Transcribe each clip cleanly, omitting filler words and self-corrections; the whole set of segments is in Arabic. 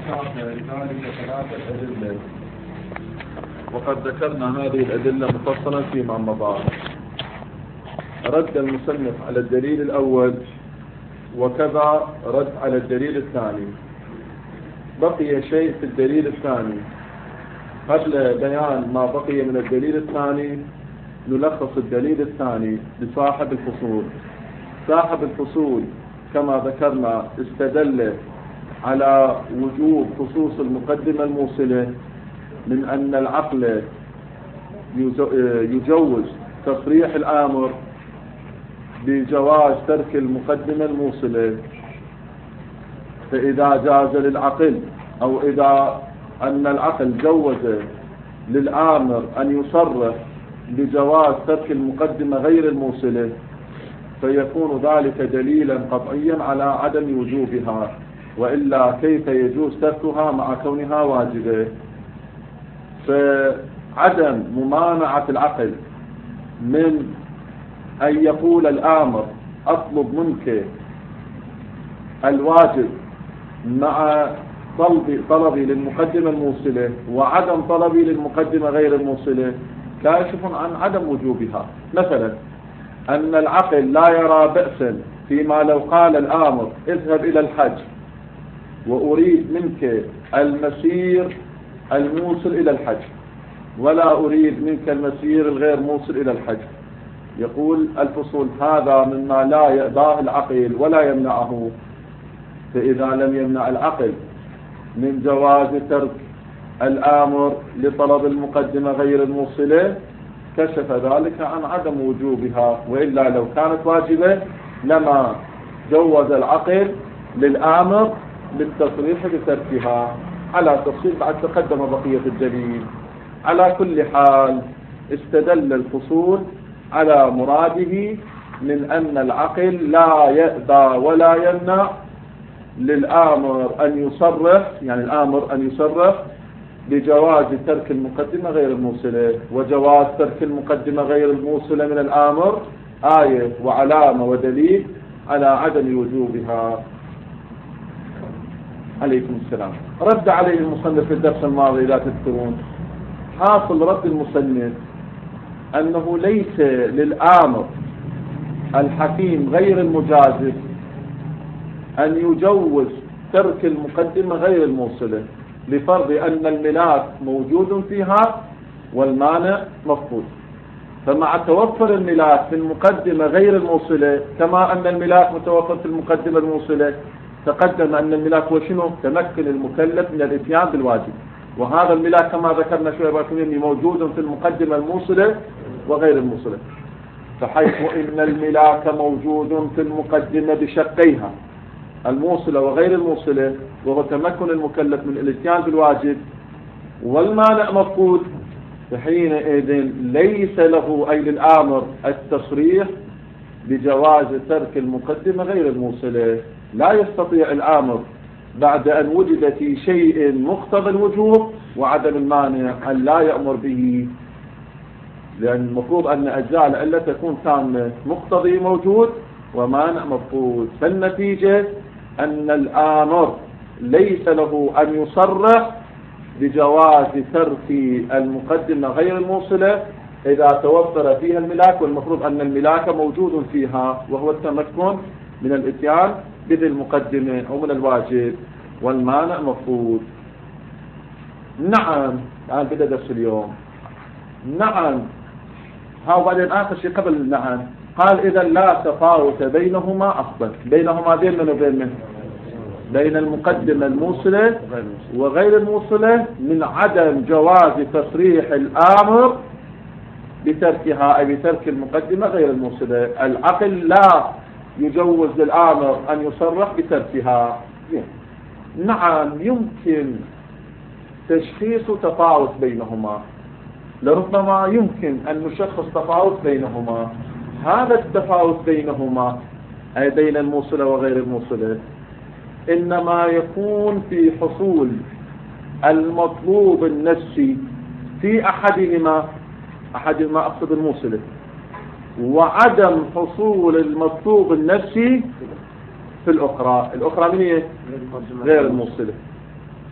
لذلك ثلاثة أدلة، وقد ذكرنا هذه الأدلة مفصلا فيما مضى. رد المصنف على الدليل الأول، وكذا رد على الدليل الثاني. بقي شيء في الدليل الثاني. قبل بيان ما بقي من الدليل الثاني نلخص الدليل الثاني لصاحب الفصول. صاحب الفصول كما ذكرنا استدل على وجوب خصوص المقدمة الموصلة من أن العقل يجوز تصريح الآمر بجواز ترك المقدمة الموصلة. فإذا جاز للعقل، أو إذا أن العقل جوز للآمر أن يصرح بجواز ترك المقدمة غير الموصلة، فيكون ذلك دليلا قطعيا على عدم وجوبها، وإلا كيف يجوز تركها مع كونها واجبة؟ فعدم ممانعة العقل من أن يقول الآمر أطلب منك الواجب مع طلبي للمقدمة الموصلة وعدم طلبي للمقدمة غير الموصلة كاشف عن عدم وجوبها. مثلا أن العقل لا يرى بأسا فيما لو قال الآمر اذهب إلى الحج وأريد منك المسير الموصل إلى الحج، ولا أريد منك المسير الغير موصل إلى الحج. يقول الفصول هذا مما لا يأباه العقل ولا يمنعه. فإذا لم يمنع العقل من جواز ترك الآمر لطلب المقدمة غير الموصلة كشف ذلك عن عدم وجوبها، وإلا لو كانت واجبة لما جوز العقل للآمر للتصريح بتركها، على تفصيل بعد تقدم بقية الدليل. على كل حال استدل الفصول على مراده من أن العقل لا يأبى ولا يمنع للآمر أن يصرح، يعني الآمر أن يصرح بجواز ترك المقدمة غير الموصلة. وجواز ترك المقدمة غير الموصلة من الآمر آية وعلامة ودليل على عدم وجوبها. عليكم السلام. رد عليه المصنف في الدرس الماضي لا تذكرون. حاصل رد المصنف أنه ليس للآمر الحكيم غير المجازف أن يجوز ترك المقدمة غير الموصلة لفرض أن الملاك موجود فيها والمانع مفقود. فمع توفر الملاك في المقدمة غير الموصلة كما أن الملاك متوفر في المقدمة الموصلة، تقدم أن الملاك هو شنو؟ تمكن المكلف من الاتيان بالواجب، وهذا الملاك كما ذكرنا شوية باكمين موجود في المقدمة الموصلة وغير الموصلة. فحيث إن الملاك موجود في المقدمة بشقيها الموصلة وغير الموصلة، وهو تمكن المكلف من الاتيان بالواجب، والمانع مفقود، فحينئذ ليس له أي للآمر التصريح بجواز ترك المقدمة غير الموصلة. لا يستطيع الآمر بعد أن وجد في شيء مقتضى الوجوب وعدم المانع أن لا يأمر به، لأن المفروض أن أجزاء العلة تكون تامة، مقتضي موجود ومانع مفقود. فالنتيجة أن الآمر ليس له أن يصرح بجواز ترك المقدمة غير الموصلة إذا توفر فيها الملاك، والمفروض أن الملاك موجود فيها وهو التمكن من الاتيان بذي المقدمة أو من الواجب، والمانع مفقود. نعم، الآن بدأ درس اليوم. نعم، ها بعدين آخر شيء قبل نعم قال إذا لا تفاوت بينهما أصلا. بينهما بين من وبين من؟ بين المقدمة الموصلة وغير الموصلة من عدم جواز تصريح الآمر بتركها، أي بترك المقدمة غير الموصلة. العقل لا يجوز للآمر أن يصرح بتركها. نعم، يمكن تشخيص تفاوت بينهما، لربما يمكن أن نشخص تفاوت بينهما. هذا التفاوت بينهما أي بين الموصلة وغير الموصلة إنما يكون في حصول المطلوب النفسي في أحدهما أقصد الموصلة، وعدم حصول المطلوب النفسي في الأخرى. الأخرى من هي؟ غير الموصلة.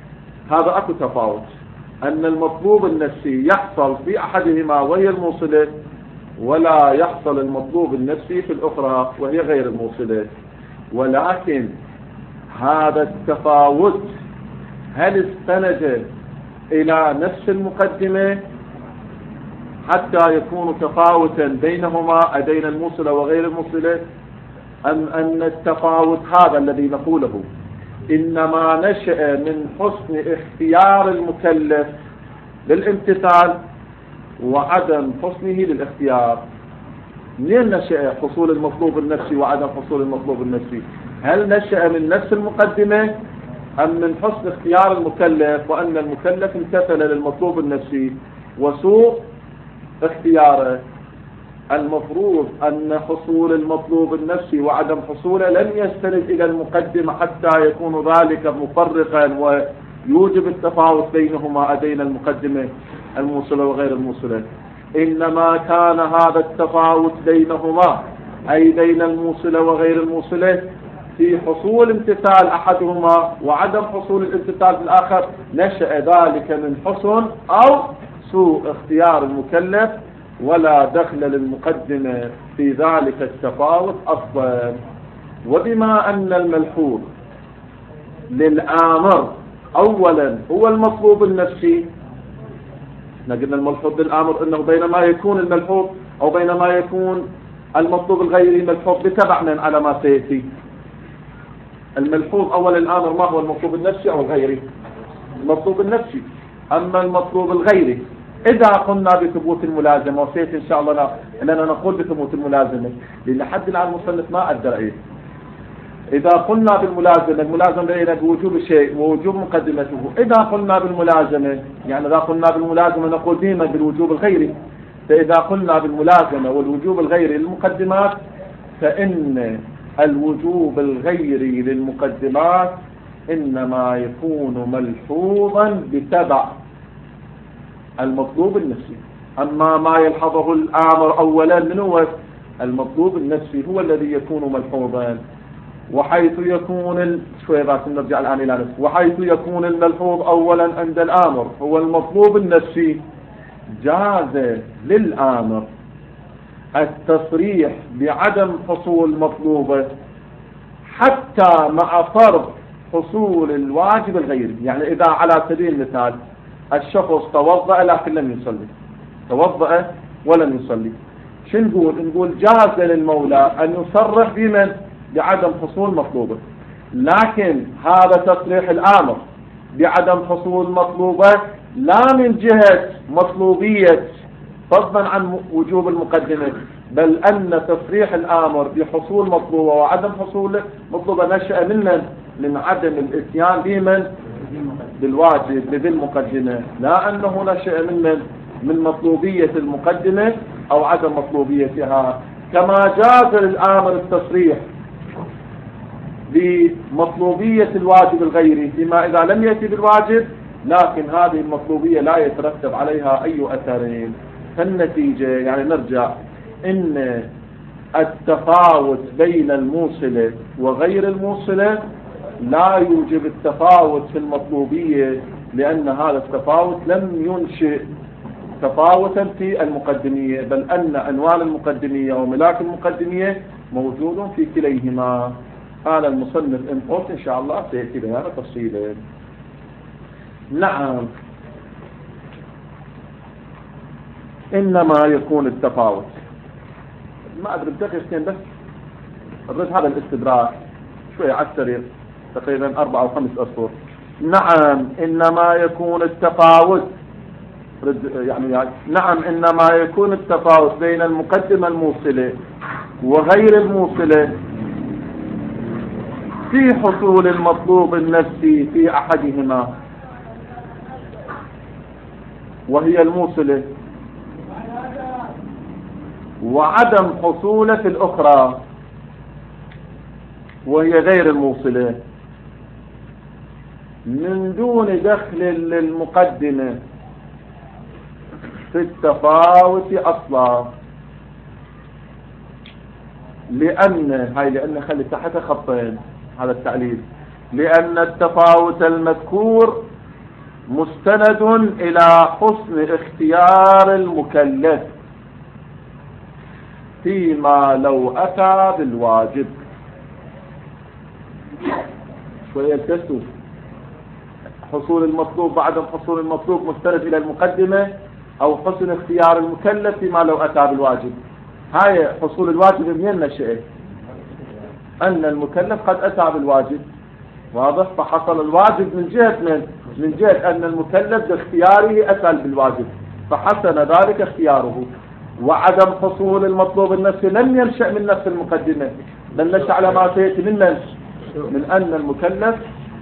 هذا اكو تفاوت، ان المطلوب النفسي يحصل في احدهما وهي الموصلة، ولا يحصل المطلوب النفسي في الاخرى وهي غير الموصلة. ولكن هذا التفاوت هل استند الى نفس المقدمة حتى يكون تفاوتا بينهما بين الموصلة وغير الموصلة، ام ان التفاوت هذا الذي نقوله انما نشأ من حسن اختيار المكلف للامتثال وعدم حسنه للاختيار؟ منين نشأ حصول المطلوب النفسي وعدم حصول المطلوب النفسي؟ هل نشأ من نفس المقدمة ام من حسن اختيار المكلف وان المكلف امتثل للمطلوب النفسي وسوء اختياره؟ المفروض أن حصول المطلوب النفسي وعدم حصوله لن يستند إلى المقدمة حتى يكون ذلك مفرقا ويوجب التفاوت بينهما بين المقدمة الموصلة وغير الموصلة، إنما كان هذا التفاوت بينهما أي بين الموصلة وغير الموصلة في حصول امتثال أحدهما وعدم حصول الامتثال الآخر، نشأ ذلك من حسن أو سوء اختيار المكلف، ولا دخل للمقدمة في ذلك التفاوت أصلا. وبما أن الملحوظ للآمر أولا هو المطلوب النفسي، قلنا الملحوظ للآمر أنه بينما يكون الملحوظ أو بينما يكون المطلوب الغيري ملحوظ بتبع من على ما سيأتي. الملحوظ أولا الآمر ما هو المطلوب النفسي أو الغيري؟ المطلوب النفسي. أما المطلوب الغيري إذا قلنا بثبوت الملازمة، وسيأتي إن شاء الله أننا نقول بثبوت الملازمة لأن حد الآن المصنف ما أدى رأيه. إذا قلنا بالملازمة، الملازمة بين بوجوب شيء ووجوب مقدمته. إذا قلنا بالملازمة يعني إذا قلنا بالملازمة نقول ديما بالوجوب الغيري. فإذا قلنا بالملازمة والوجوب الغيري للمقدمات فإن الوجوب الغيري للمقدمات إنما يكون ملحوظا بتبع المطلوب النفسي. أما ما يلحظه الآمر أولا من هو المطلوب النفسي هو الذي يكون ملحوظا، وحيث يكون شوية بس نرجع الآن إلى نفسه، وحيث يكون الملحوظ أولا عند الآمر هو المطلوب النفسي جاز للآمر التصريح بعدم حصول مطلوبه حتى مع فرض حصول الواجب الغيري. يعني إذا على سبيل المثال الشخص توضأ لكن لم يصلي، توضأ ولم يصلي، شو نقول جاز للمولى أن يصرح بمن؟ بعدم حصول مطلوبه. لكن هذا تصريح الآمر بعدم حصول مطلوبه لا من جهة مطلوبية فضلا عن وجوب المقدمة، بل أن تصريح الآمر بحصول مطلوبه وعدم حصول مطلوبه نشأ من عدم الاتيان بمن؟ بالواجب بذي المقدمة، لا أنه نشأ من مطلوبية المقدمة أو عدم مطلوبيتها. كما جاز للآمر التصريح بمطلوبية الواجب الغيري فيما إذا لم يأتي بالواجب، لكن هذه المطلوبية لا يترتب عليها أي أثرين. فالنتيجة يعني نرجع إن التفاوت بين الموصلة وغير الموصلة لا يوجب التفاوت في المطلوبية، لأن هذا التفاوت لم ينشئ تفاوتا في المقدمية، بل أن عنوان المقدمية وملاك المقدمية موجود في كليهما. قال المصنف إن قلت إن شاء الله سيأتي بهذا تفصيلا. نعم، إنما يكون التفاوت، ما أدري بدقيقتين بس الرد هذا الاستدراك شوية على السرير تقريبا 4 أو 5 أسطر. نعم إنما يكون التفاوت نعم إنما يكون التفاوت بين المقدمة الموصلة وغير الموصلة في حصول المطلوب النفسي في أحدهما وهي الموصلة، وعدم حصوله في الأخرى وهي غير الموصلة، من دون دخل للمقدمة في التفاوت أصلا. لأن خلي تحت خطين هذا التعليل، لأن التفاوت المذكور مستند إلى حسن اختيار المكلف فيما لو أتى بالواجب. شوية التستو حصول المطلوب بعدم حصول المطلوب مستند إلى المقدمة أو حسن اختيار المكلف فيما لو أتى بالواجب. هاي حصول الواجب منين نشأه؟ أن المكلف قد أتى بالواجب، واضح؟ فحصل الواجب من جهة أن المكلف باختياره أتى بالواجب فحسن ذلك اختياره. وعدم حصول المطلوب النفسي لم ينشأ من نفس المقدمة، بل نشأ على ما سيأتي من أن المكلف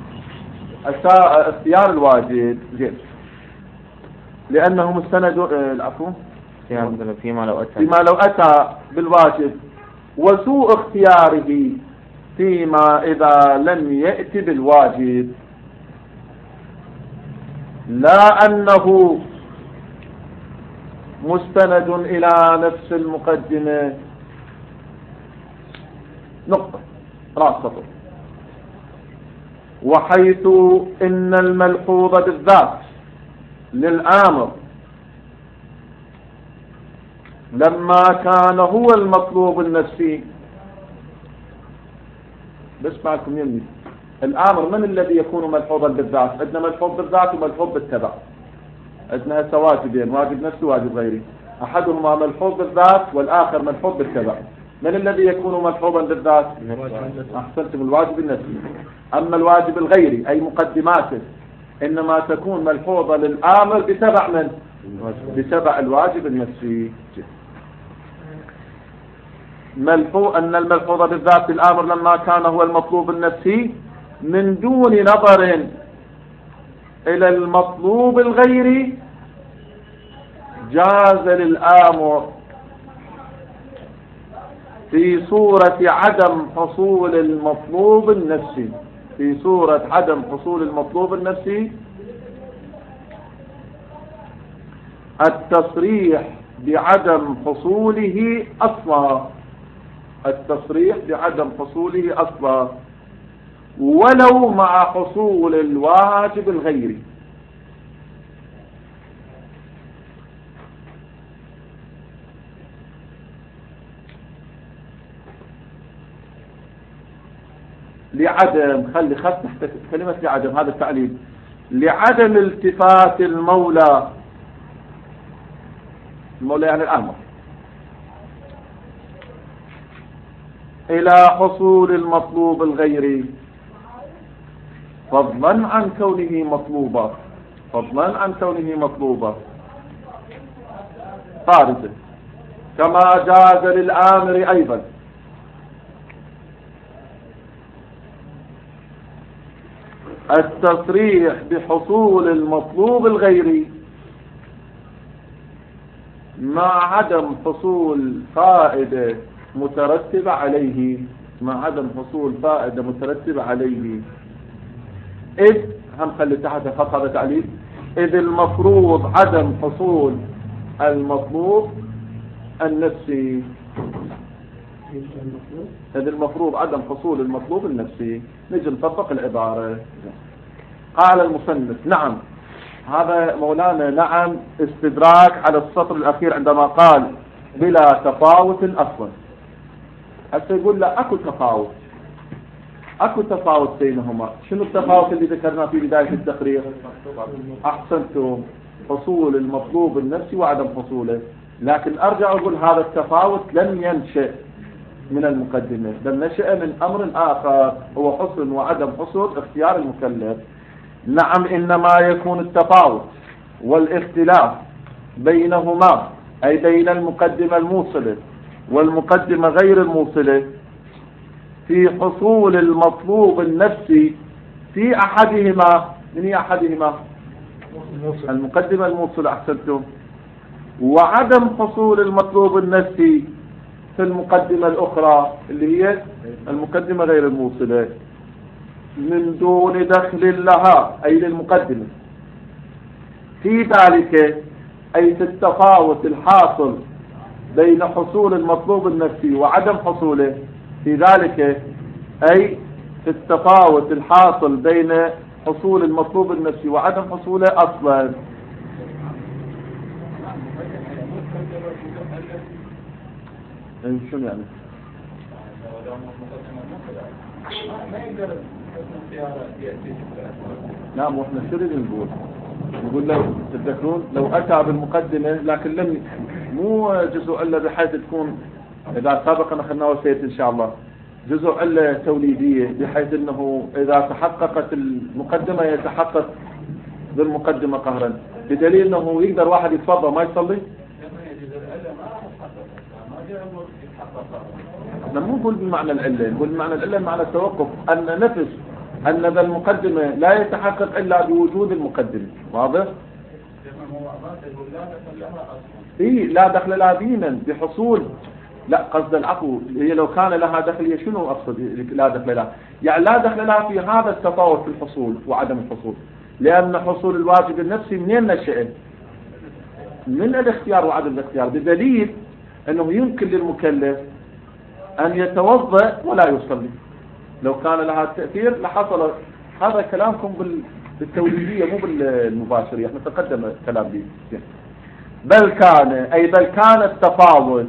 اختيار الواجب زين، لأنه مستند العفو فيما لو أتى بالواجب، وسوء اختياره فيما إذا لم يأتي بالواجب، لا أنه مستند إلى نفس المقدمة. نقطة راس سطر. وحيث إن الملحوظ بالذات للآمر لما كان هو المطلوب النفسي، بس معكم يمي الآمر من الذي يكون ملحوظا بالذات؟ عندنا ملحوظ بالذات وملحوظ بالتبع، عندنا واجبين، واجب نفسي وواجب غيري، أحدهما ملحوظ بالذات والآخر ملحوظ بالتبع. من الذي يكون ملحوظا بالذات؟ أحسنتم، الواجب النفسي. أما الواجب الغيري أي مقدماته إنما تكون ملحوظة للآمر بتبع من؟ بتبع الواجب النفسي. أن الملحوظ بالذات الآمر لما كان هو المطلوب النفسي من دون نظر إلى المطلوب الغيري جاز للآمر في صورة عدم حصول المطلوب النفسي، في صورة عدم حصول المطلوب النفسي التصريح بعدم حصوله أصلا، التصريح بعدم حصوله أصلا ولو مع حصول الواجب الغيري. لعدم، خلي خط تحت كلمة لعدم، هذا التعليل، لعدم التفات المولى يعني الأمر إلى حصول المطلوب الغيري فضلا عن كونه مطلوبا فارسا، كما جاز للآمر أيضا التصريح بحصول المطلوب الغيري مع عدم حصول فائدة مترتبة عليه، إذ هم خلي تحت خط هذا تعليل، إذ المفروض عدم حصول المطلوب النفسي، إذ المفروض عدم حصول المطلوب النفسي. نجي نطبق العبارة. قال المصنف نعم، هذا مولانا نعم استدراك على السطر الأخير عندما قال بلا تفاوت أصلا. حتى يقول لا أكو تفاوت بينهما. شنو التفاوت اللي ذكرنا في بداية التقرير؟ أحسنتم، حصول المطلوب النفسي وعدم حصوله. لكن أرجع أقول هذا التفاوت لم ينشأ من المقدمة، بل نشأ من أمر آخر هو حصول وعدم حصول اختيار المكلف. نعم، إنما يكون التفاوت والاختلاف بينهما أي بين المقدمة الموصلة والمقدمة غير الموصلة في حصول المطلوب النفسي في أحدهما. من هي أحدهما؟ المقدمة الموصلة. أحسنتم. وعدم حصول المطلوب النفسي في المقدمة الأخرى اللي هي المقدمة غير الموصلة من دون دخل لها أي للمقدمة في ذلك، أي في التفاوت الحاصل بين حصول المطلوب النفسي وعدم حصوله في ذلك، أي في التفاوت الحاصل بين حصول المطلوب النفسي وعدم حصوله أصلا. شنو يعني؟ نعم، واحنا شو نقول لو تتذكرون لو أتى بالمقدمة لكن لم مو جزء إلا بحيث تكون، إذا سابقا أخذناه وسيت إن شاء الله، جزء إلا توليدية بحيث أنه إذا تحققت المقدمة يتحقق بالمقدمة قهرا، بدليل أنه يقدر واحد يتفضل ما يصلي. احنا مو نقول بمعنى العلة، نقول بمعنى العلة معنى التوقف، أن نفس أن ذا المقدمة لا يتحقق إلا بوجود المقدمة. واضح؟ إيه لا دخل لها دينا بحصول، لا قصد العفو هي لو كان لها دخل، هي شنو أقصد لا دخل لها؟ يعني لا دخل لها في هذا التفاوت في الحصول وعدم الحصول، لأن حصول الواجب النفسي منين نشأ؟ من الاختيار وعدم الاختيار، بدليل أنه يمكن للمكلف أن يتوضأ ولا يصلي لو كان لها تأثير لحصل. هذا كلامكم بالتوليدية مو بالمباشرة، احنا تقدم كلام دي. بل كان التفاوت،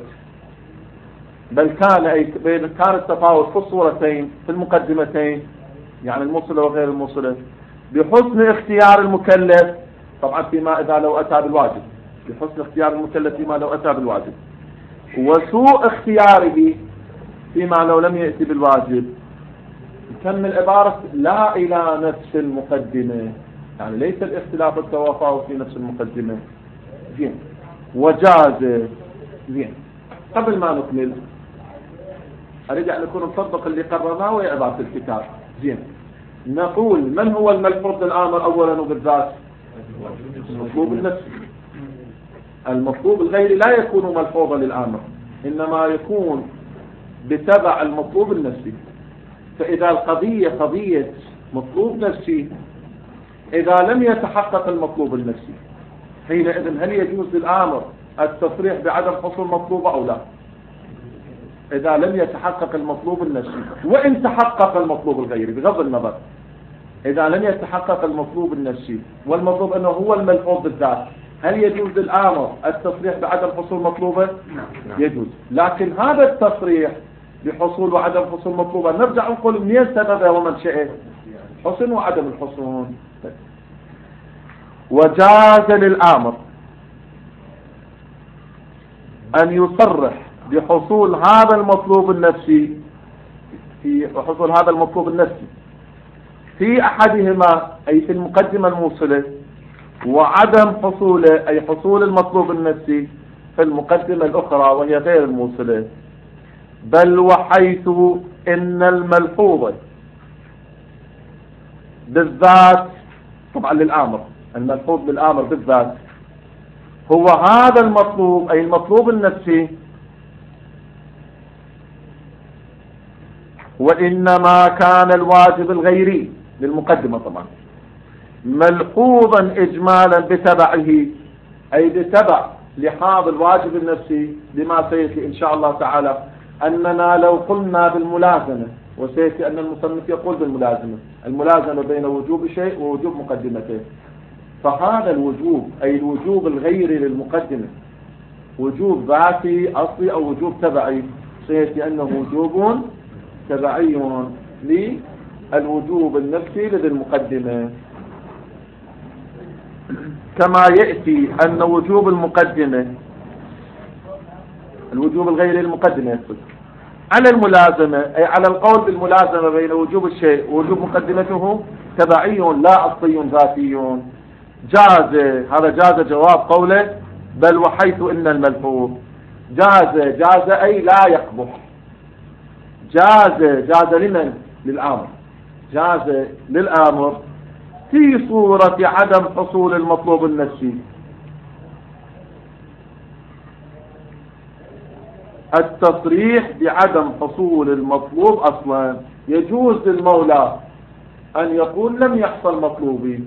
كان التفاوت في الصورتين في المقدمتين، يعني الموصلة وغير الموصلة، بحسن اختيار المكلف طبعا فيما إذا لو أتى بالواجب، بحسن اختيار المكلف فيما لو أتى بالواجب، وسوء اختياره فيما لو لم يأتي بالواجب. نكمل عبارة لا إلى نفس المقدمة، يعني ليس الاختلاف التوافق في نفس المقدمة. زين. وجاز. زين. قبل ما نكمل أريد أن نكون نطبق اللي قررناه وهي عبارة الكتاب. زين. نقول من هو الملفوظ للآمر أولا وبالذات؟ المطلوب النفسي. المطلوب الغيري لا يكون ملفوظا للآمر، إنما يكون بتبع المطلوب النفسي. فإذا القضية قضية مطلوب نفسي، إذا لم يتحقق المطلوب النفسي حينئذ هل يجوز للآمر التصريح بعدم حصول مطلوب أو لا؟ إذا لم يتحقق المطلوب النفسي، وإن تحقق المطلوب الغيري بغض النظر، إذا لم يتحقق المطلوب النفسي والمطلوب أنه هو الملفوظ بالذات، هل يجوز للآمر التصريح بعدم حصول مطلوبة؟ يجوز. لكن هذا التصريح بحصول وعدم حصول مطلوبة نرجع نقول منين سببه ومنشأه؟ حسن وعدم الحصول. وجاز للآمر أن يصرح بحصول هذا المطلوب النفسي في أحدهما أي في المقدمة الموصلة، وعدم حصوله أي حصول المطلوب النفسي في المقدمة الأخرى وهي غير الموصلة. بل وحيث إن الملحوظ بالذات، طبعا للآمر، الملحوظ بالآمر بالذات هو هذا المطلوب أي المطلوب النفسي، وإنما كان الواجب الغيري للمقدمة طبعا ملحوظا إجمالا بتبعه أي بتبع لحاظ الواجب النفسي، لما سيأتي إن شاء الله تعالى أننا لو قلنا بالملازمة، وسيأتي أن المصنف يقول بالملازمة، الملازمة بين وجوب شيء ووجوب مقدمته، فهذا الوجوب أي الوجوب الغيري للمقدمة وجوب ذاتي أصلي أو وجوب تبعي، سيأتي أنه وجوب تبعي للوجوب النفسي للمقدمة، كما يأتي أن وجوب المقدمة الوجوب الغيري للمقدمة يقصد على الملازمة أي على القول بالملازمة بين وجوب الشيء ووجوب مقدمته تبعي لا أصلي ذاتي. جاز، هذا جاز جواب قوله بل وحيث إن الملحوظ. جاز أي لا يقبح. جاز لمن؟ للآمر. جاز للآمر في صورة عدم حصول المطلوب النفسي. التصريح بعدم حصول المطلوب أصلا يجوز للمولى أن يقول لم يحصل مطلوبي.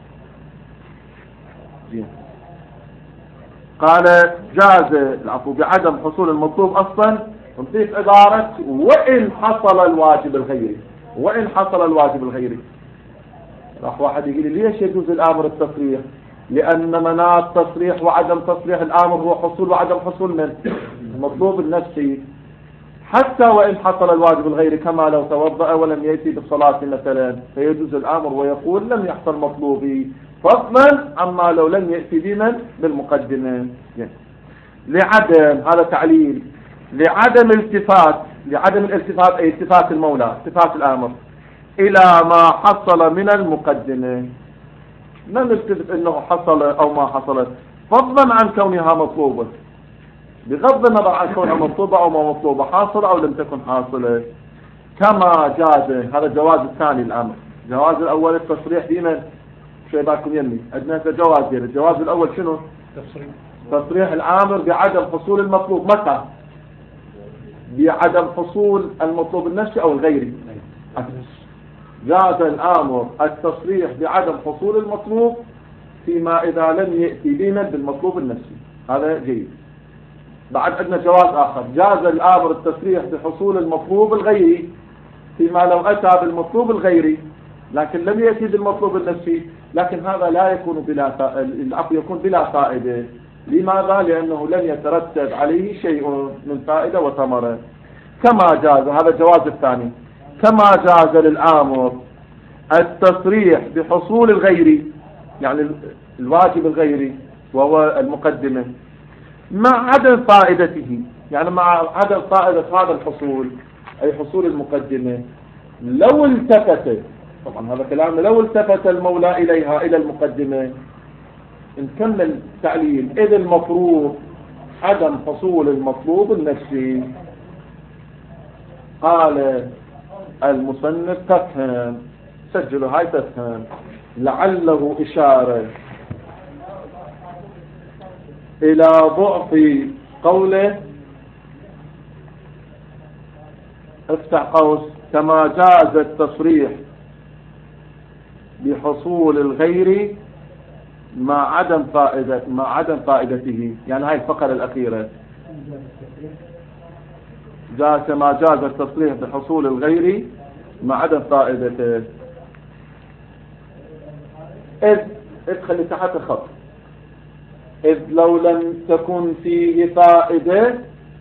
قال جاز العفو بعدم حصول المطلوب أصلا، نضيف عبارة وإن حصل الواجب الغيري. وإن حصل الواجب الغيري راح واحد يقول لي ليش يجوز الآمر التصريح؟ لأن مناط تصريح وعدم تصريح الآمر هو حصول وعدم حصول من المطلوب النفسي، حتى وإن حصل الواجب الغيري، كما لو توضأ ولم يأتي بالصلاة مثلا فيجوز الآمر ويقول لم يحصل مطلوبي، فضلا عما لو لم يأتي بمن بالمقدمة. لعدم، هذا تعليل، لعدم الالتفات أي التفات المولى، التفات الآمر إلى ما حصل من المقدمة، ما نلتفت انه حصل او ما حصلت، فضلا عن كونها مطلوبة، بغض النظر عن كونها مطلوبة او ما مطلوبة، حاصلة او لم تكن حاصلة. كما جاز، هذا الجواز الثاني الامر. الجواز الاول التصريح بمن؟ شو باكم يمي عندنا جوازين. الجواز الاول شنو؟ تصريح الامر بعدم حصول المطلوب. متى؟ بعدم حصول المطلوب النفسي او الغيري. جاز الآمر التصريح بعدم حصول المطلوب فيما إذا لم يأتي بنا بالمطلوب النفسي، هذا جيد. بعد عندنا جواز آخر، جاز الآمر التصريح بحصول المطلوب الغيري فيما لو أتى بالمطلوب الغيري لكن لم يأتي بالمطلوب النفسي، لكن هذا لا يكون العفو يكون بلا فائدة. لماذا؟ لأنه لم يترتب عليه شيء من فائدة وثمرة. كما جاز، هذا الجواز الثاني، كما جاز للآمر التصريح بحصول الغيري، يعني الواجب الغيري وهو المقدمة، مع عدم فائدته، يعني مع عدم فائدة هذا الحصول أي حصول المقدمة، لو التفت، طبعا هذا كلامنا، لو التفت المولى إليها إلى المقدمة، نكمل تعليل، إذ المفروض عدم حصول المطلوب النفسي. قال المصنف تفهم، سجلوا هاي تفهم، لعله إشارة إلى ضعف قوله، افتح قوس، كما جاز التصريح بحصول الغير مع عدم فائدته، يعني هاي الفقرة الأخيرة، كما جاز التصريح بحصول الغير مع عدم فائدته. إذ ادخل تحت الخط، إذ لو لم تكن فيه فائدة،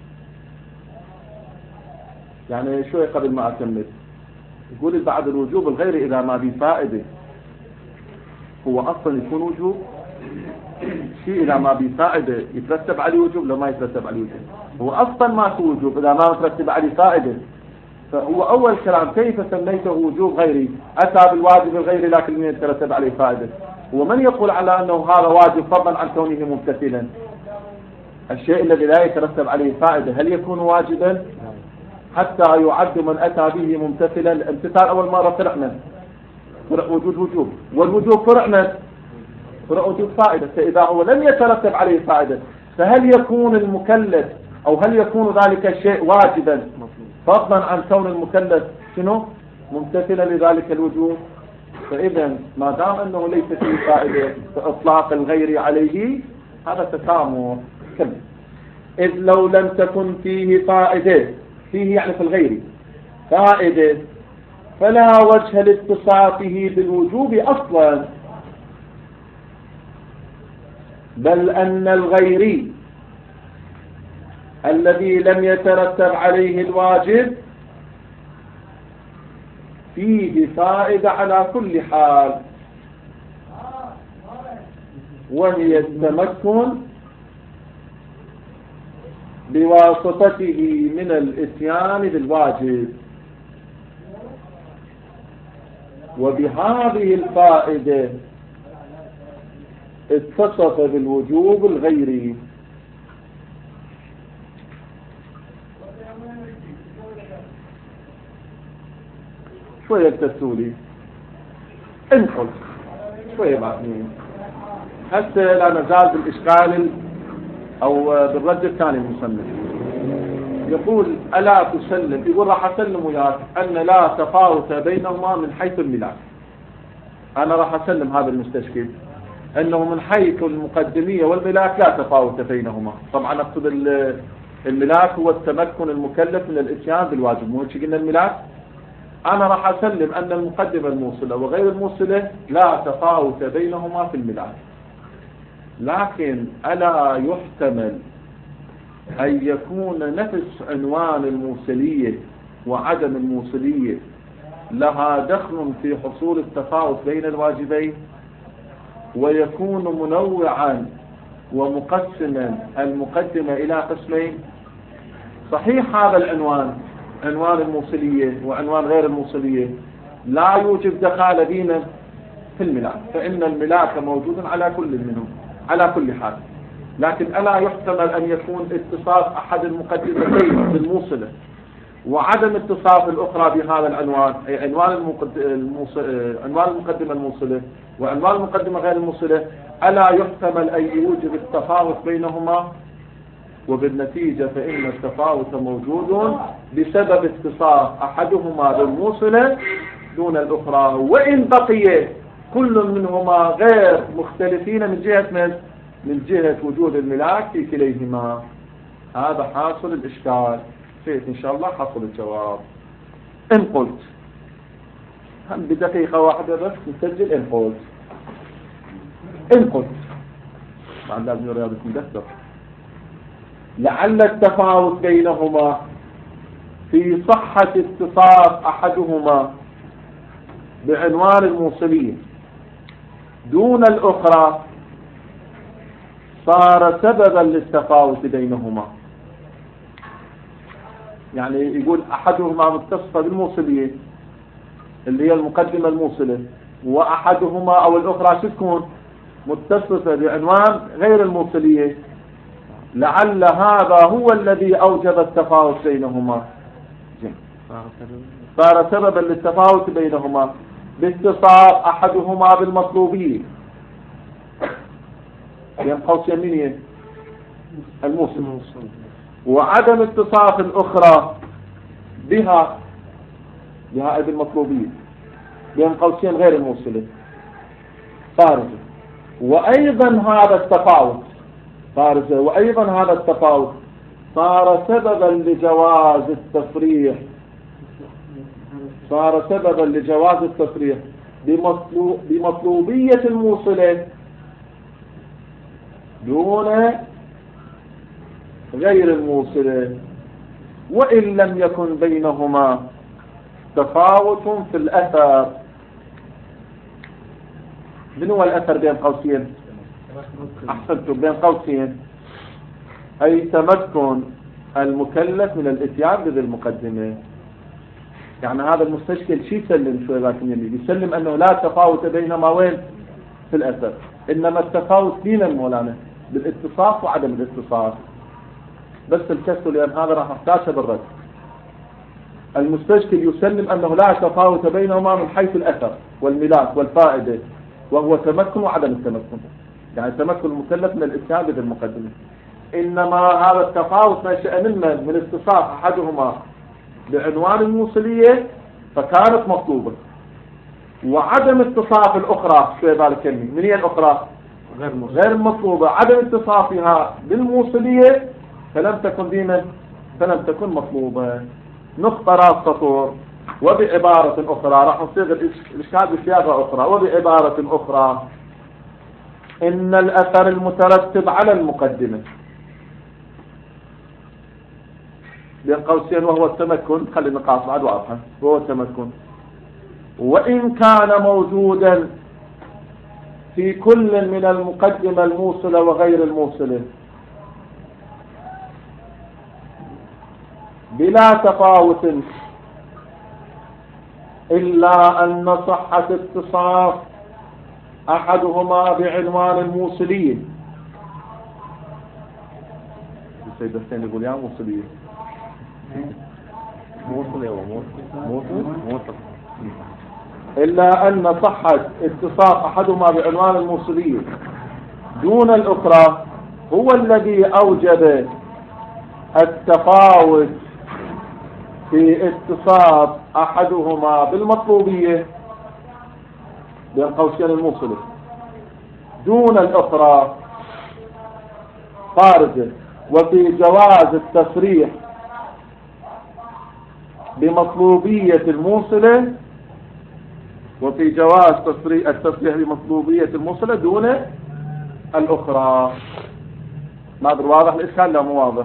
يعني شوي قبل ما أكمل يقول بعد الوجوب الغير إذا ما به فائدة، هو أصلا يكون وجوب شيء إذا ما به فائدة يترتب عليه وجوب، لو ما يترتب عليه وجوب هو أصلا ما هو وجوب إذا ما يترتب عليه فائدة. فهو أول كلام كيف سميته وجوب غيري؟ أتى بالواجب الغيري لكن لم يترتب عليه فائدة. ومن يقول على أنه هذا واجب فضلا عن كونه ممتثلا؟ الشيء الذي لا يترتب عليه فائدة هل يكون واجبا حتى يعد من أتى به ممتثلا؟ الامتثال أول مرة فرعنا، فرع وجود، والوجوب فرعنا، فرع وجود فائدة. فإذا هو لم يترتب عليه فائدة فهل يكون المكلف أو هل يكون ذلك الشيء واجبا فضلا عن كون المكلف شنو ممتثلا لذلك الوجوب؟ فإذا ما دام أنه ليس فيه فائدة فإطلاق الغير عليه هذا تسامح. كم إذ لو لم تكن فيه فائدة، فيه يعني في الغير فائدة، فلا وجه لاتصافه بالوجوب أصلا، بل أن الغير الذي لم يترتب عليه الواجب فيه فائدة على كل حال، وهي التمكن بواسطته من الاتيان بالواجب، وبهذه الفائدة اتصف بالوجوب الغيري. شوية التسولي انقل شوية بعدين حتى لا نزال بالإشكال أو بالرد الثاني المصنف. يقول ألا تسلم، يقول راح أسلم وياك أن لا تفاوت بينهما من حيث الملاك. أنا راح أسلم هذا المستشكل أنه من حيث المقدمية والملاك لا تفاوت بينهما. طبعا أقصد الملاك هو التمكن المكلف من الاتيان بالواجب، مو قلنا الملاك أنا راح أسلم أن المقدمة الموصلة وغير الموصلة لا تفاوت بينهما في الملاك، لكن ألا يحتمل أن يكون نفس عنوان الموصلية وعدم الموصلية لها دخل في حصول التفاوت بين الواجبين، ويكون منوعا ومقسما المقدمة إلى قسمين؟ صحيح هذا العنوان، عنوان الموصلية وعنوان غير الموصلية، لا يوجب دخال بينا في الملاك، فإن الملاك موجود على كل منهم على كل حال، لكن ألا يحتمل أن يكون اتصاف أحد المقدمتين بالموصلة وعدم اتصاف الأخرى بهذا العنوان، أي عنوان المقدمة الموصلة وعنوان المقدمة غير الموصلة، ألا يحتمل أن يوجب التفاوت بينهما؟ وبالنتيجة فإن التفاوت موجود بسبب اتصاف أحدهما بالموصلة دون الأخرى، وإن بقي كل منهما غير مختلفين من جهة وجود الملاك في كليهما. هذا حاصل الإشكال. فيه إن شاء الله حصل الجواب. إن قلت هم بدقيقة واحدة بس نسجل. إن قلت بعد لازم رياضة مدثر لعل التفاوت بينهما في صحة اتصاف أحدهما بعنوان الموصلية دون الأخرى صار سببا للتفاوت بينهما. يعني يقول أحدهما متصفة بالموصلية اللي هي المقدمة الموصلة، وأحدهما أو الأخرى تكون متصفة بعنوان غير الموصلية، لعل هذا هو الذي أوجب التفاوت بينهما، صار سببا للتفاوت بينهما باتصاف أحدهما بالمطلوبية بين قوسين الموصل، وعدم اتصاف الأخرى بها بالمطلوبية بين قوسين غير الموصلة فارزة. وأيضا هذا التفاوت صار سببا لجواز التصريح بمطلوبية الموصلة دون غير الموصلة، وإن لم يكن بينهما تفاوت في الأثر. من هو الأثر بين قوسين؟ أحسنتم، بين قوسين، أي تمكن المكلف من الاتيان بذي المقدمة. يعني هذا المستشكل شيء يسلم شوي لكن يسلم أنه لا تفاوت بينما وين في الأثر، إنما التفاوت بين المولانا بالاتصاف وعدم الاتصاف. بس الكسر لأن هذا راح نحتاجه بالرد. المستشكل يسلم أنه لا تفاوت بينهما من حيث الأثر والملاك والفائدة، وهو تمكن وعدم التمكن، يعني تمكن المكلف من الاتيان بذي المقدمة. إنما هذا التفاوت نشأ من اتصاف أحدهما بعنوان الموصلية فكانت مطلوبة، وعدم اتصاف الأخرى شوي بالك من هي الأخرى غير مطلوبة، عدم اتصافها بالموصلية فلم تكن مطلوبة. نقطة راس سطور. وبعبارة أخرى راح نصيغ الإشكال بصياغة أخرى. وبعبارة أخرى إن الأثر المترتب على المقدمة بين قوسين وهو التمكن، خلي النقاط بعد واضحة، وهو التمكن، وإن كان موجودا في كل من المقدمة الموصلة وغير الموصلة بلا تفاوت، إلا أن صحة اتصاف أحدهما بعنوان الموصلية. السيد حسين يقول يا موصلية موصل إلا أن صحة اتصاف أحدهما بعنوان الموصلية دون الأخرى هو الذي أوجب التفاوت في اتصاف أحدهما بالمطلوبية بين قوسين الموصلة دون الأخرى خارجة، وفي جواز التصريح بمطلوبية الموصلة، وفي جواز التصريح بمطلوبية الموصلة دون الأخرى. ما أدري واضح الإشكال لا مو واضح؟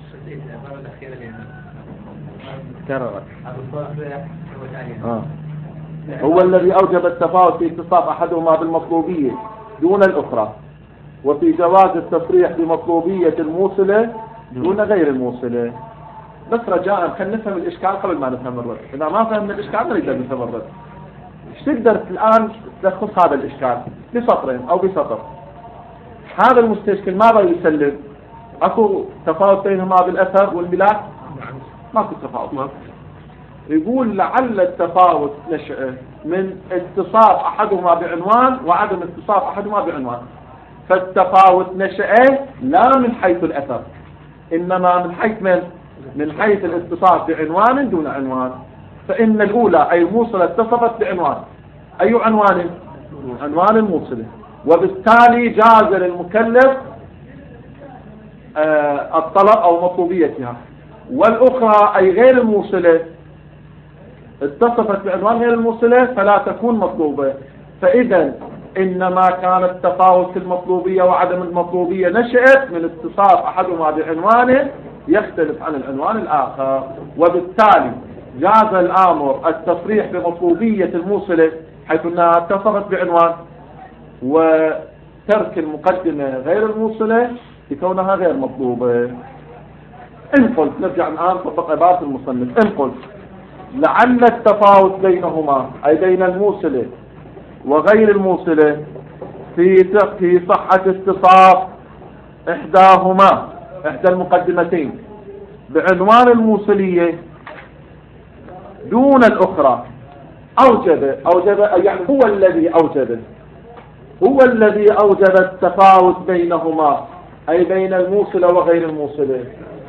هو الذي أوجب التفاوت في اتصاف أحدهما بالمطلوبية دون الأخرى، وفي جواز التصريح بمطلوبية الموصلة دون غير الموصلة. بس رجاء خلينا نفهم الإشكال قبل ما نفهم الرد. إذا ما فهمنا الإشكال ما نقدر نفهم الرد. ايش تقدر الآن تلخص هذا الإشكال بسطرين أو بسطر؟ هذا المستشكل ماذا يسلم؟ أكو تفاوت بينهما بالأثر والملاك؟ ماكو تفاوت. يقول لعل التفاوت نشأ من اتصاف أحدهما بعنوان وعدم اتصاف أحدهما بعنوان. فالتفاوت نشأ لا من حيث الأثر، إنما من حيث الاتصاف بعنوان دون عنوان. فإن الأولى أي الموصلة اتصفت بعنوان. أي عنوان؟ عنوان الموصلة، وبالتالي جاز للمكلف الطلب أو مطلوبيتها. والأخرى أي غير الموصلة اتصفت بعنوان غير الموصلة فلا تكون مطلوبة. فإذا إنما كان التفاوت في المطلوبية وعدم المطلوبية نشأت من اتصاف أحدهما بعنوانه يختلف عن العنوان الآخر، وبالتالي جاز الآمر التصريح بمطلوبية الموصلة حيث أنها اتصفت بعنوان، وترك المقدمة غير الموصلة بكونها غير مطلوبة. إن قلت نرجع الآن طبق عبارة المصنف. إن قلت لعل التفاوت بينهما أي بين الموصلة وغير الموصلة في صحة اتصاف إحدى المقدمتين بعنوان الموصلية دون الأخرى أوجب يعني هو الذي أوجب التفاوت بينهما أي بين الموصلة وغير الموصلة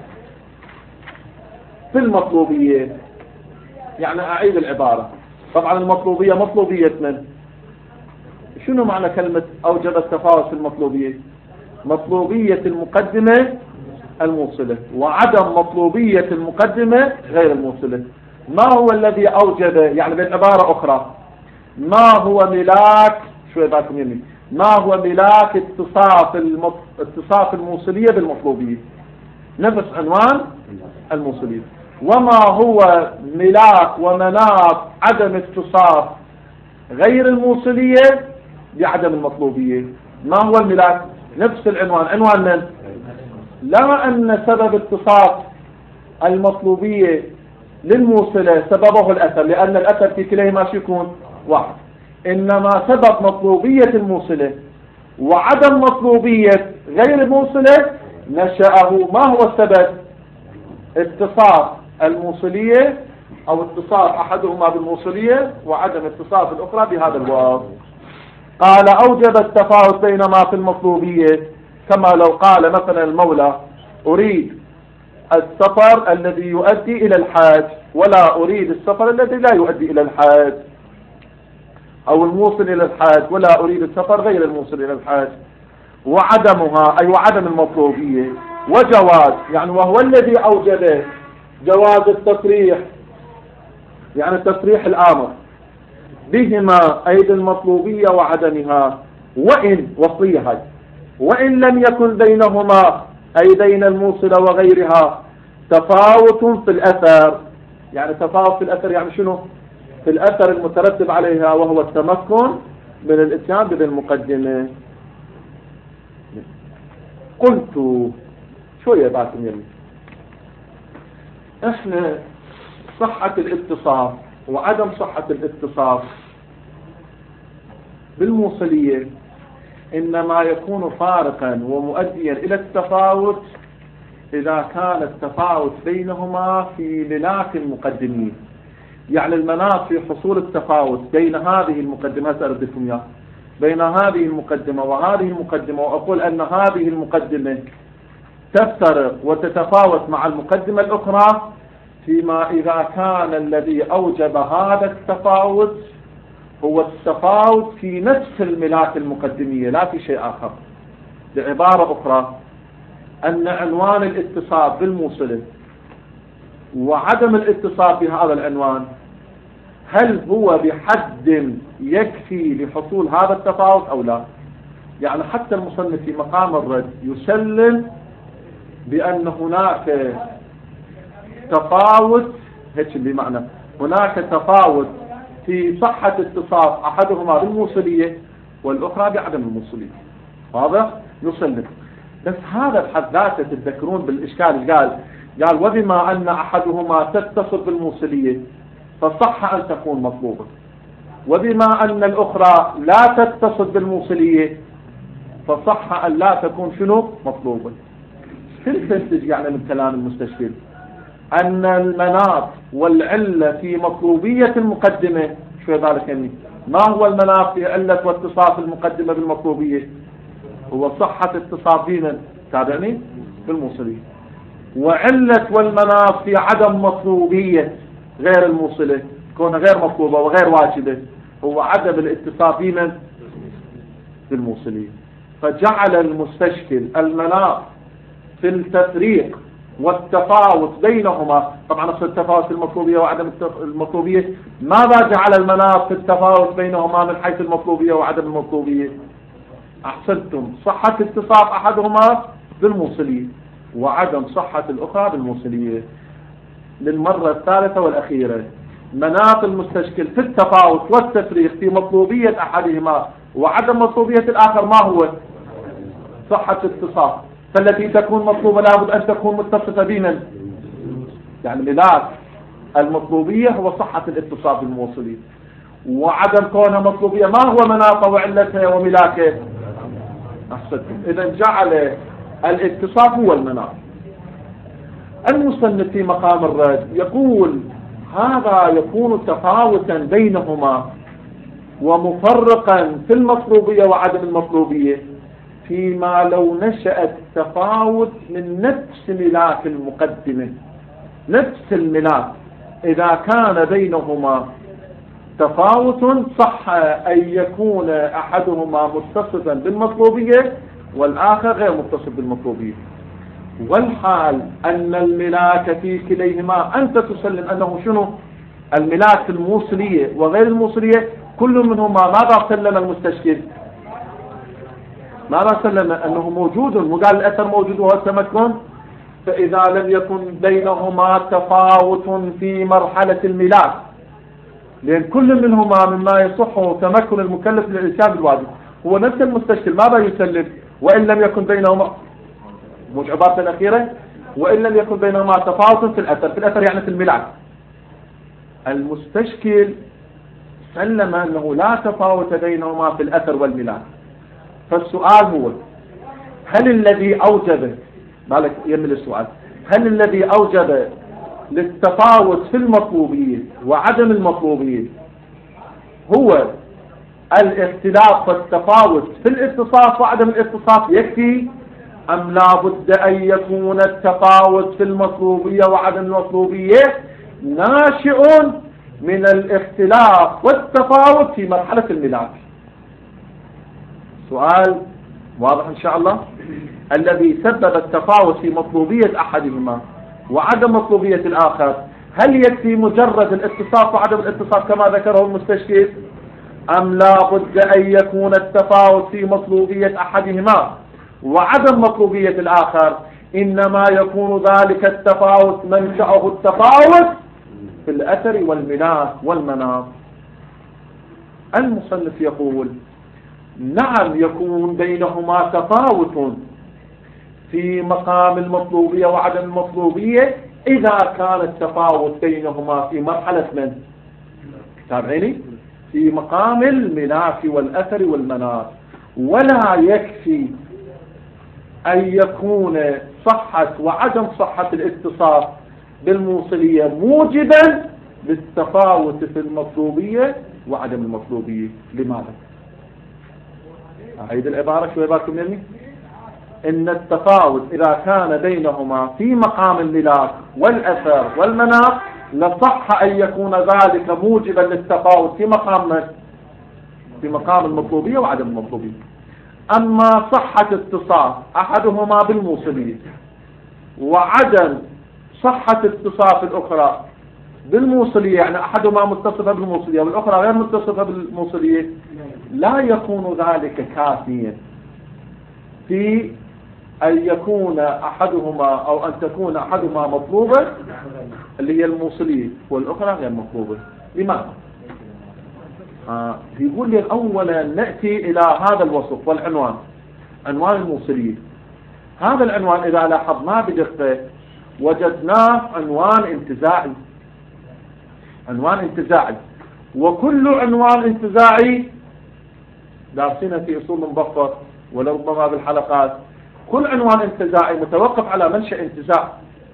في المطلوبية. يعني أعيد العبارة. طبعا المطلوبية مطلوبية من؟ شنو معنى كلمة أوجب التفاوت في المطلوبية؟ مطلوبية المقدمة الموصلة وعدم مطلوبية المقدمة غير الموصلة. ما هو الذي أوجب؟ يعني بالعبارة أخرى ما هو ملاك ما هو ملاك اتصاف الموصلية بالمطلوبية؟ نفس عنوان الموصلية. وما هو ملاك ومناط عدم اتصاف غير الموصلية بعدم المطلوبية؟ ما هو الملاك؟ نفس العنوان. عنوان من؟ لا أن سبب اتصاف المطلوبية للموصلة سببه الأثر، لأن الأثر في كليهما يكون واحد. إنما سبب مطلوبية الموصلة وعدم مطلوبية غير الموصلة نشأه ما هو السبب؟ اتصاف الموصلية أو اتصاف أحدهما بالموصلية وعدم اتصاف الأخرى بهذا الوصف. قال أوجب التفاوت بينما في المطلوبية كما لو قال مثلا المولى أريد السفر الذي يؤدي إلى الحاج ولا أريد السفر الذي لا يؤدي إلى الحاج، أو الموصل إلى الحاج ولا أريد السفر غير الموصل إلى الحاج. وعدمها أي وعدم المطلوبية. وجواز يعني وهو الذي أوجب جواز التصريح، يعني تصريح الآمر بهما أي بالمطلوبية وعدمها. وإن وصيها وإن لم يكن بينهما أي بين الموصلة وغيرها تفاوت في الأثر. يعني تفاوت في الأثر يعني شنو؟ في الأثر المترتب عليها وهو التمكن من الإتيان بالمقدمة. قلت شوية بعدكم يلي احنا صحة الاتصاف وعدم صحة الاتصاف بالموصلية إنما يكون فارقا ومؤديا إلى التفاوت إذا كان التفاوت بينهما في ملاك المقدمين. يعني المناط في حصول التفاوت بين هذه المقدمات أردكم يا بين هذه المقدمة وهذه المقدمة، وأقول أن هذه المقدمة تفترق وتتفاوت مع المقدمة الأخرى فيما إذا كان الذي أوجب هذا التفاوت هو التفاوت في نفس الملاك المقدمية لا في شيء آخر. بعبارة أخرى أن عنوان الاتصال بالموصلة وعدم الاتصال بهذا العنوان، هل هو بحد يكفي لحصول هذا التفاوت أو لا؟ يعني حتى المصنف في مقام الرد يسلم بأن هناك تفاوت، هيك بمعنى هناك تفاوت في صحة اتصاف أحدهما بالموصلية والأخرى بعدم الموصلية. واضح؟ نسلم. بس هذا بحد ذاته تذكرون بالإشكال قال وبما أن أحدهما تتصل بالموصلية فصح أن تكون مطلوبة، وبما أن الأخرى لا تتصل بالموصلية فصح أن لا تكون شنو مطلوبة. تنتج يعني من كلام المستشكل أن المناط والعلة في مطلوبية المقدمة، شو ذلك يعني ما هو المناط في علة واتصاف المقدمة بالمطلوبية؟ هو صحة اتصاف دينا تابعني بالموصلية، وعلة والمناط في عدم مطلوبية غير الموصلة كونها غير مطلوبة وغير واجبة هو عدم الاتصاف دينا بالموصلية. فجعل المستشكل المناط في التفريق والتفاوت بينهما. طبعا أصل التفاوت في المطلوبية وعدم المطلوبية، ماذا جعل المناط في التفاوت بينهما من حيث المطلوبية وعدم المطلوبية؟ أحسنتم، صحة اتصاف أحدهما بالموصلية وعدم صحة الأخرى بالموصلية. للمرة الثالثة والأخيرة، مناط المستشكل في التفاوت والتفريق في مطلوبية أحدهما وعدم مطلوبية الآخر ما هو؟ صحة اتصاف. فالتي تكون مطلوبة لابد أن تكون متصفة دينا، يعني ملاك المطلوبية هو صحة الاتصاف بالموصلية، وعدم كونها مطلوبية ما هو مناطها وعلتها وملاكها؟ أحسنتم. إذا جعل الاتصاف هو المناط. المصنف في مقام الرد يقول هذا يكون تفاوتا بينهما ومفرقا في المطلوبية وعدم المطلوبية فيما لو نشأ التفاوت من نفس ملاك المقدمة، نفس الملاك إذا كان بينهما تفاوت صح أن يكون أحدهما متصفا بالمطلوبية والآخر غير متصف بالمطلوبية. والحال أن الملاك في كليهما أنت تسلم أنه شنو؟ الملاك الموصلية وغير الموصلية كل منهما ماذا سلم المستشكل؟ ماذا سلم؟ أنه موجود، وقال الأثر موجود وهو التمكن. فإذا لم يكن بينهما تفاوت في مرحلة الملاك، لأن كل منهما مما يصح تمكن المكلف للإتيان بالواجب، هو نفس المستشكل ماذا يسلم؟ وإن لم يكن بينهما، مش عبارة الأخيرة، وإن لم يكن بينهما تفاوت في الأثر، في الأثر يعني في الملاك. المستشكل سلم أنه لا تفاوت بينهما في الأثر والملاك. فالسؤال هو هل الذي أوجب، مالك يمل السؤال، هل الذي أوجب للتفاوت في المطلوبية وعدم المطلوبية هو الاختلاف والتفاوت في الاتصاف وعدم الاتصاف يكفي، أم لا بد أن يكون التفاوت في المطلوبية وعدم المطلوبية ناشئ من الاختلاف والتفاوت في مرحلة الملاك؟ سؤال واضح إن شاء الله. الذي سبب التفاوت في مطلوبية أحدهما وعدم مطلوبية الآخر، هل يكفي مجرد الاتصاف وعدم الاتصاف كما ذكره المستشكل، أم لا بد أن يكون التفاوت في مطلوبية أحدهما وعدم مطلوبية الآخر؟ إنما يكون ذلك التفاوت منشأه التفاوت في الأثر والملاك والمناط. المصنف يقول نعم يكون بينهما تفاوت في مقام المطلوبية وعدم المطلوبية إذا كان التفاوت بينهما في مرحلة من؟ تابعيني؟ في مقام الملاك والأثر والمناط. ولا يكفي أن يكون صحة وعدم صحة الاتصاف بالموصلية موجبا للتفاوت في المطلوبية وعدم المطلوبية. لماذا؟ أعيد العبارة شو يباكم مني؟ إن التفاوت إذا كان بينهما في مقام الملاك والأثر والمناط لصح أن يكون ذلك موجبا للتفاوت في مقام من؟ في مقام المطلوبية وعدم المطلوبية. أما صحة اتصاف أحدهما بالموصلية وعدم صحة اتصاف الأخرى بالموصلية، يعني أحدهما متصفة بالموصلية والأخرى غير متصفة بالموصلية، لا يكون ذلك كافيا في أن يكون أحدهما أو أن تكون أحدهما مطلوبة اللي هي الموصلية والأخرى غير مطلوبة. لماذا؟ يقول لي أولا نأتي إلى هذا الوصف والعنوان، عنوان الموصلية. هذا العنوان إذا لاحظناه بدقة وجدناه عنوان انتزاعي، عنوان انتزاعي، وكل عنوان انتزاعي دارسينه في أصول مبفر ولربما بالحلقات، كل عنوان انتزاعي متوقف على منشأ انتزاع.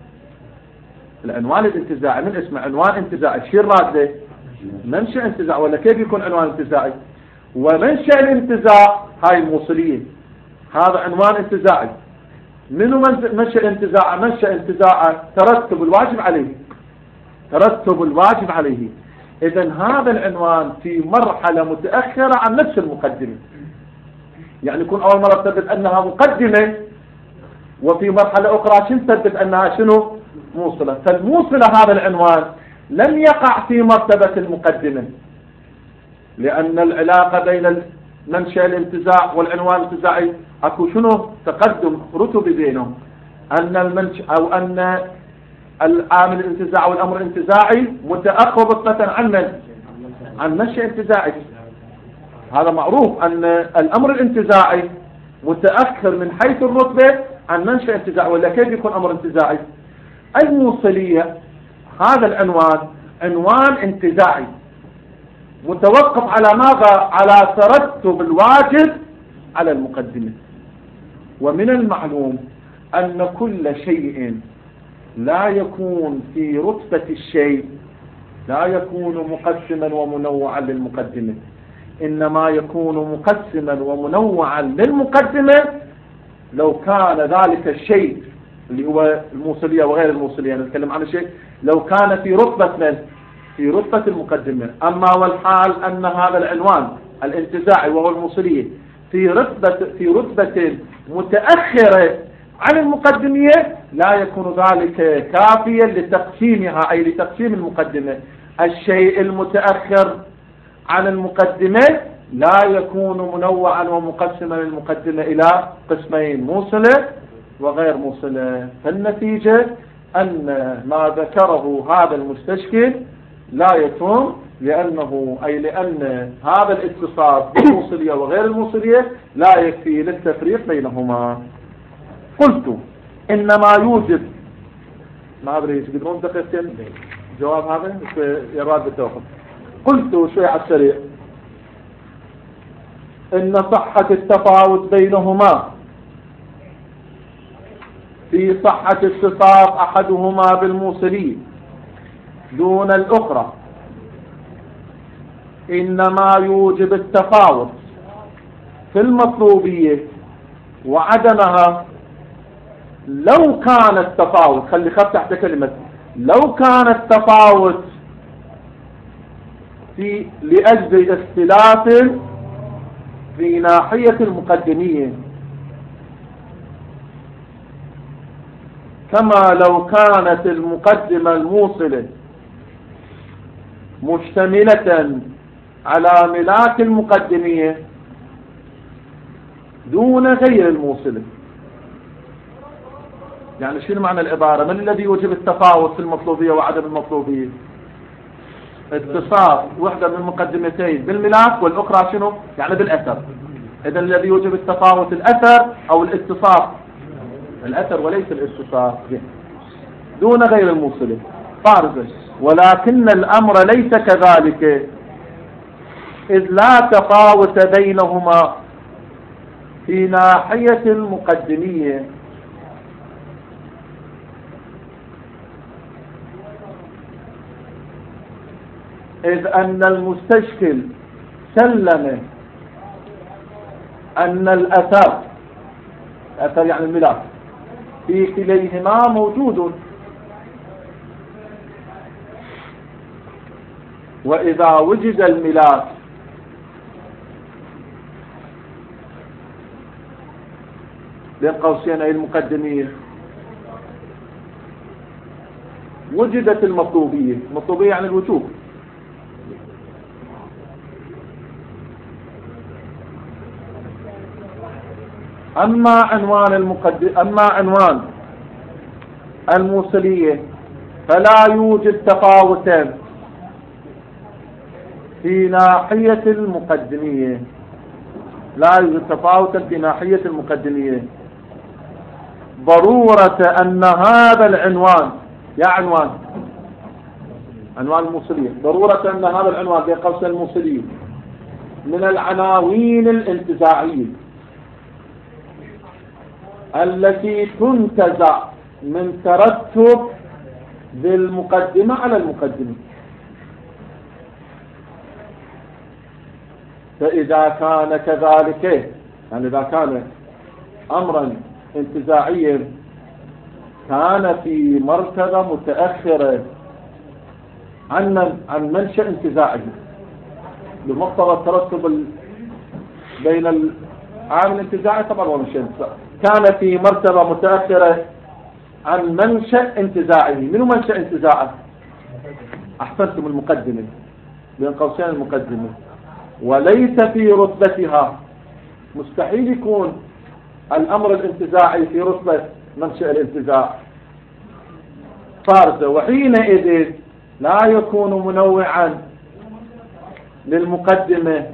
العنوان الانتزاعي من اسمه عنوان انتزاعي، شيء راده منشأ انتزاع، ولا كيف يكون عنوان انتزاعي؟ ومنشأ الانتزاع هاي الموصلية، هذا عنوان انتزاعي. منو منشأ انتزاع؟ منشأ انتزاع ترتب الواجب عليه، ترتب الواجب عليه. إذن هذا العنوان في مرحلة متأخرة عن نفس المقدمة، يعني يكون أول مرة تثبت أنها مقدمة، وفي مرحلة أخرى شن تثبت أنها شنو؟ موصلة. فالموصلة هذا العنوان لم يقع في مرتبة المقدمة، لأن العلاقة بين منشأ الانتزاع والعنوان الانتزاعي اكو شنو؟ تقدم رتب بينهم، أن المنشأ أو أن العامل الانتزاع والأمر الانتزاعي متأخر رتبة عن من؟ عن منشأ انتزاعي. هذا معروف أن الأمر الانتزاعي متأخر من حيث الرتبة عن منشأ انتزاعي، ولا كيف يكون أمر انتزاعي؟ الموصلية هذا العنوان عنوان انتزاعي متوقف على ماذا؟ على ترتب الواجب على المقدمة. ومن المعلوم أن كل شيء لا يكون في رتبة الشيء لا يكون مقسما ومنوعا للمقدمة، إنما يكون مقسما ومنوعا للمقدمة لو كان ذلك الشيء اللي هو الموصلية وغير الموصلية، نتكلم عن الشيء لو كان في رتبة من؟ في رتبة المقدمة. أما والحال أن هذا العنوان الانتزاعي وهو الموصلية في رتبة متأخرة عن المقدمية، لا يكون ذلك كافيا لتقسيمها، أي لتقسيم المقدمة. الشيء المتأخر عن المقدمة لا يكون منوعا ومقسما للمقدمة إلى قسمين، موصلة وغير موصلة. فالنتيجة أن ما ذكره هذا المستشكل لا يتم، لأن هذا الاتصال بالموصلية وغير الموصلية لا يكفي للتفريق بينهما. قلت إنما يوجب، ما أدري تقدرون دقيقتين جواب هذا يراد بالتوقف. قلت شوي على السريع إن صحة التفاوت بينهما في صحة اتصاف أحدهما بالموصلية دون الأخرى إنما يوجب التفاوت في المطلوبية وعدمها لو كان التفاوت، خلي خط تحت كلمة لو كان التفاوت لأجل اختلاف في ناحية المقدمية، كما لو كانت المقدمة الموصلة مشتملة على ملاك المقدمية دون غير الموصلة. يعني شنو معنى العبارة؟ من الذي يوجب التفاوت في المطلوبية وعدم المطلوبية؟ اتصاف وحدة من المقدمتين بالملاك والأخرى شنو؟ يعني بالأثر. إذا الذي يوجب التفاوت الأثر أو الاتصاف، الأثر وليس الاتصاف دون غير الموصلة فارزة. ولكن الأمر ليس كذلك، إذ لا تفاوت بينهما في ناحية المقدمية، إذ أن المستشكل سلم أن الأثر يعني الملاك في كليهما موجود، وإذا وجد الملاك بين قوسين أي المقدمية وجدت المطلوبية. المطلوبية يعني الوجوب. أما عنوان الموصلية فلا يوجد تفاوتا في ناحية المقدمية. لا يوجد تفاوتا في ناحية المقدمية. ضرورة أن هذا العنوان عنوان الموصلية، ضرورة أن هذا العنوان بين قوسين الموصلية من العناوين الانتزاعية التي تنتزع من ترتب ذي المقدمة على المقدمة. فإذا كان كذلك، يعني إذا كان أمرا انتزاعيا كان في مرتبة متأخرة عن منشأ انتزاعي بمقتضى الترتب بين العامل الانتزاعي طبعا ومنشأ انتزاعي، كان في مرتبة متأخرة عن منشأ انتزاعي. منو منشأ انتزاعه؟ أحسنتم، المقدمة، بين قوسين المقدمة، وليس في رتبتها. مستحيل يكون الأمر الانتزاعي في رتبة منشأ الانتزاع فارزة، وحينئذ لا يكون منوعا للمقدمة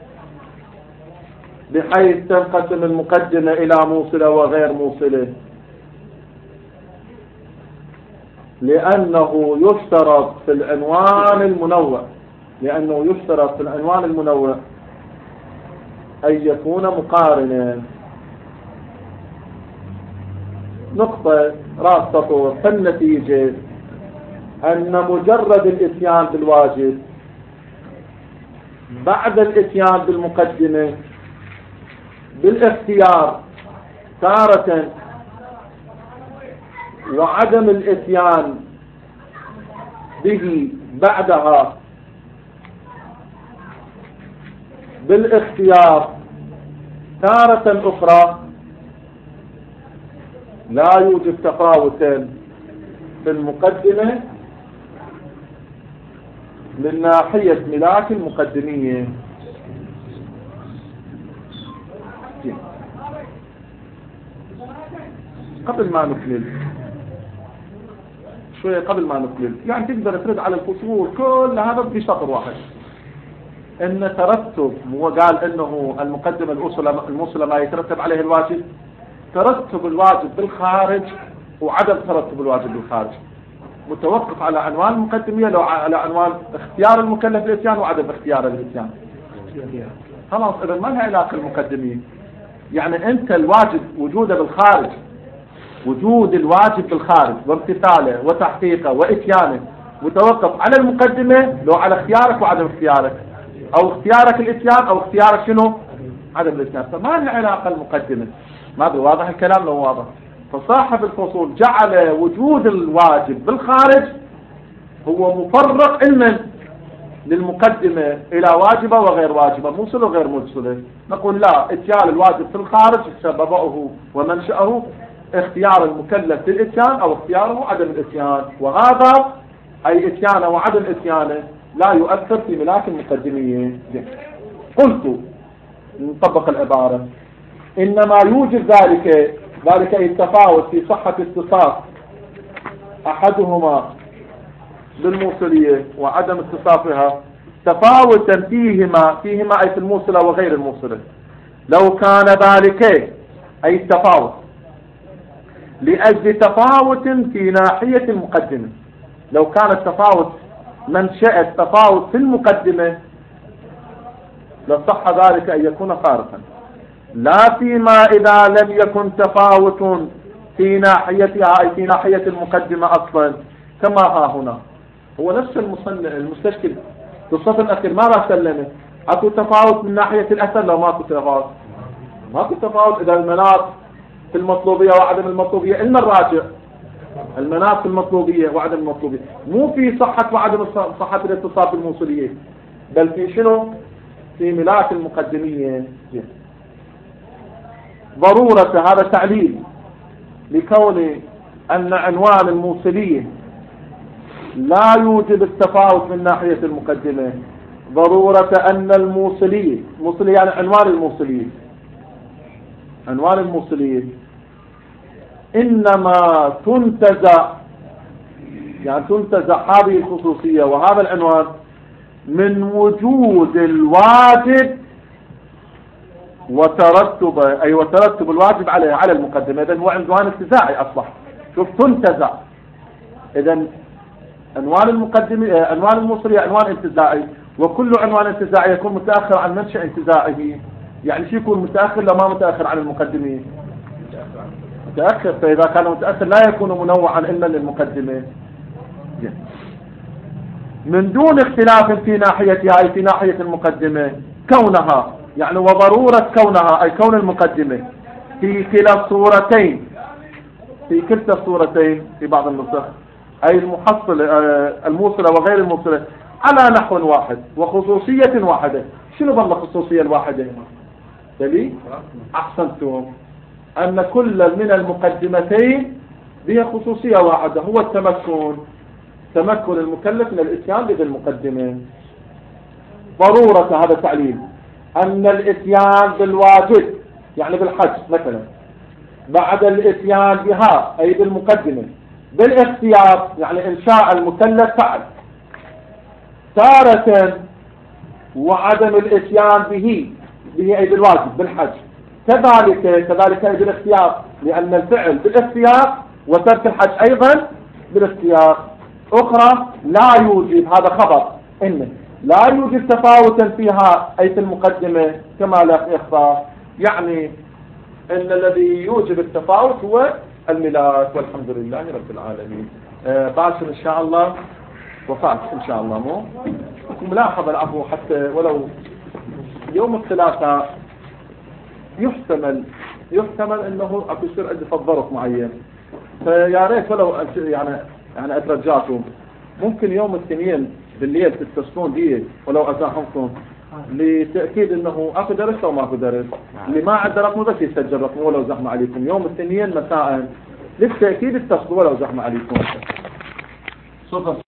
بحيث تنقسم المقدمة إلى موصلة وغير موصلة، لأنه يشترط في العنوان المنوع أن يكون مقارنا. نقطة راس سطور. فالنتيجة أن مجرد الإتيان بالواجب بعد الإتيان بالمقدمة بالاختيار تارة، وعدم الإتيان به بعدها بالاختيار تارة أخرى، لا يوجد تفاوت في المقدمة من ناحية ملاك المقدمية. قبل ما نكمل شوية، يعني تقدر ترد على الفصول كل هذا في سطر واحد. ان ترتب، هو قال انه المقدمة الموصلة ما يترتب عليه الواجب، ترتب الواجب بالخارج وعدم ترتب الواجب بالخارج متوقف على عنوان المقدمية، لو على عنوان اختيار المكلف الاتيان وعدم اختيار الاتيان. خلاص، اذا ما لها علاقة المقدمية. يعني انت الواجب وجوده بالخارج، وجود الواجب بالخارج وامتثاله وتحقيقه واتيانه متوقف على المقدمة لو على اختيارك وعدم اختيارك، او اختيارك الاتيان او اختيارك شنو؟ عدم الاتيان. فما لها علاقة المقدمة. ما ادري واضح الكلام لو واضح. فصاحب الفصول جعل وجود الواجب بالخارج هو مفرق علما للمقدمة الى واجبة وغير واجبة، موصلة وغير موصلة. نقول لا، اتيان الواجب في الخارج سببه ومنشأه اختيار المكلف للاتيان او اختياره عدم الاتيان، وهذا اي اتيانه وعدم اتيانه لا يؤثر في ملاك المقدمية. قلت نطبق العبارة: انما يوجد ذلك التفاوت في صحة اتصاف احدهما بالموصلية وعدم اتصافها تفاوتا فيهما اي في الموصلة وغير الموصلة. لو كان ذلك اي التفاوت لأجل تفاوت في ناحية المقدمة، لو كان التفاوت منشأ التفاوت في المقدمة لصح ذلك أن يكون فارقا، لا فيما إذا لم يكن تفاوت في ناحيتها أي في ناحية المقدمة أصلا، كما ها هنا. هو نفس المستشكل في الصف الأخير ماذا سلمه؟ أكو تفاوت من ناحية الأثر لو ماكو تفاوت؟ ماكو تفاوت. إذا المناط في المطلوبية وعدم المطلوبية، علم الراجع المناط في المطلوبية وعدم المطلوبية، مو في صحة وعدم صحة الاتصال بالموصلية، بل في شنو؟ في ملاك المقدمية. ضرورة هذا تعليل لكون أن عنوان الموصلية لا يوجب التفاوت من ناحية المقدمة. ضرورة أن الموصلية، موصلية يعني عنوان الموصلية إنما تنتزع، يعني تنتزع هذه الخصوصية وهذا العنوان من وجود الواجب وترتب، أي وترتب الواجب على المقدمة. إذن هو عنوان انتزاعي أصبح. شوف تنتزع، إذن عنوان المقدمة، عنوان الموصلية عنوان انتزاعي، وكل عنوان انتزاعي يكون متأخر عن منشأ انتزاعه. يعني شو يكون متأخر لو ما متأخر عن المقدمة؟ متأخر. فإذا كان متأخر لا يكون منوعا إلا للمقدمة من دون اختلاف في ناحيتها، أي في ناحية المقدمة كونها، يعني وضرورة كونها، أي كون المقدمة في كلا الصورتين، في كلتا الصورتين في بعض النسخ، أي المحصلة الموصلة وغير الموصلة على نحو واحد وخصوصية واحدة. شنو ظل الخصوصية الواحدة؟ دليل أحسنتم أن كل من المقدمتين بها خصوصية واحدة، هو التمكن، تمكن المكلف من الاتيان بذي المقدمة. ضرورة هذا تعليل أن الاتيان بالواجب يعني بالحج مثلا بعد الاتيان بها أي بالمقدمة بالاختيار يعني إن شاء المكلف فعل تارة، وعدم الاتيان به أي بالواجب بالحج كذلك أي بالاختيار، لأن الفعل بالاختيار وترك الحج أيضا بالاختيار. أخرى لا يوجد، هذا خبر إنه لا يوجد تفاوتا فيها أي في المقدمة كما لا إخفاء، يعني إن الذي يوجب التفاوت هو الملاك. والحمد لله رب العالمين. باشر إن شاء الله وفات إن شاء الله. مو ملاحظة العفو، حتى ولو يوم الثلاثاء يحتمل انه اكو يصير عندي ظرف معين، فيا ريت ولو يعني اترجاكم ممكن يوم الاثنين بالليل تتصلون بي ولو ازاحمكم لتاكيد انه اكو درس او ماكو درس. اللي ما عنده رقم بس يسجل رقمه ولو زحمه عليكم يوم الاثنين مساء للتاكيد اتصلوا ولو زحمه عليكم. صفر